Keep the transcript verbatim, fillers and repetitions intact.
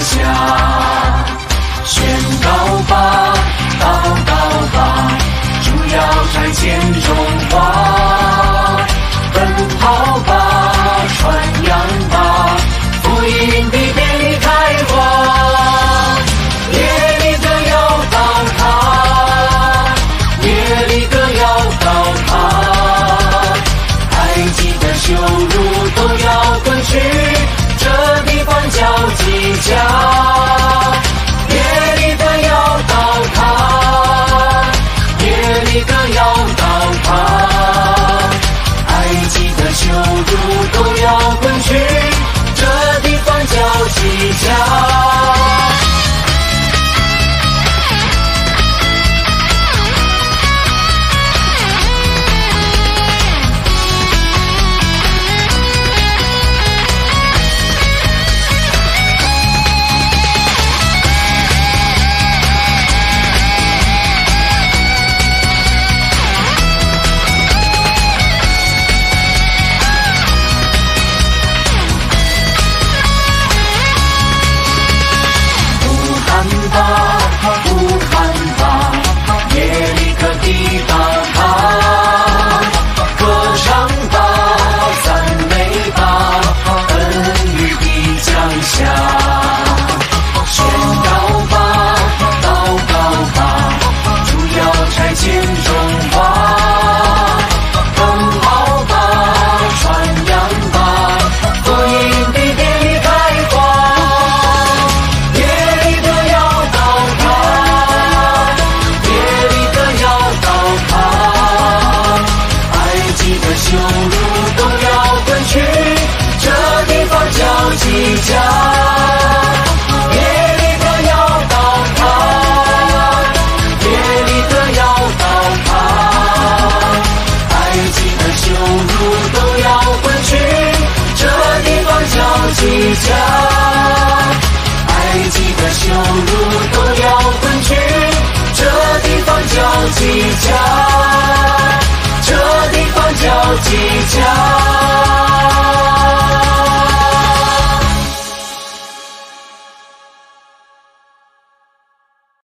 下。宣告吧，祷告吧，主要拆迁中华。奔跑吧，传扬吧，福音必被开花。耶利哥要倒塌，耶利哥要倒塌，埃及的羞辱都要滚去，这地方叫基甲。耶利哥要倒塌，耶利哥要倒塌，埃及的羞辱都要滚去，这地方叫基甲。基甲，埃及的羞辱都要滚去，这地方叫基甲，这地方叫基甲。